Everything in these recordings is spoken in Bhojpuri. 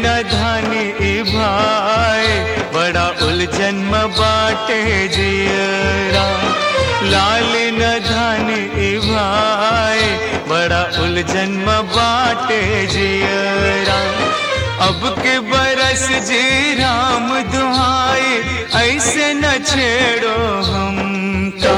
न धानी ई भाई बड़ा उलझन में बाटे जियरा। लाल न धानी ई भाई बड़ा उलझन में बाटे जियरा। अब के बरस जी राम दुहाई ऐसे न छेड़ो हमका।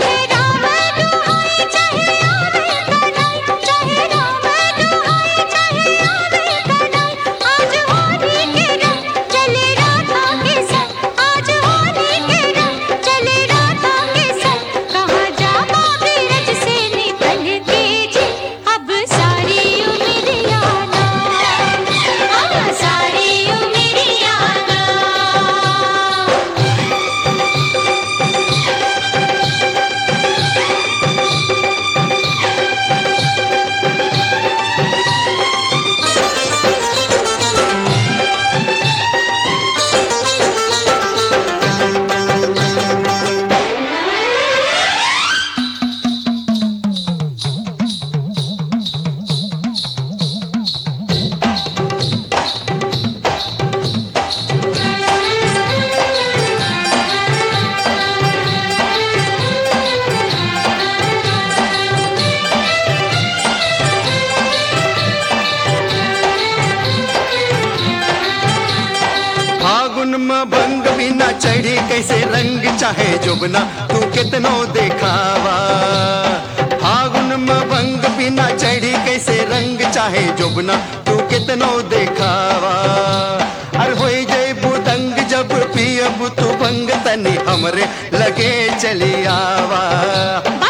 फागुन में भंग बिना चढ़ी कैसे रंग चाहे जुबना तू कितनो देखावा। फागुन में भंग बिना चढ़ी कैसे रंग चाहे जुबना तू कितनो देखावा। अर होई जैबू दंग जब पियबू तू भंग तनी हमरे लगे चली आवा।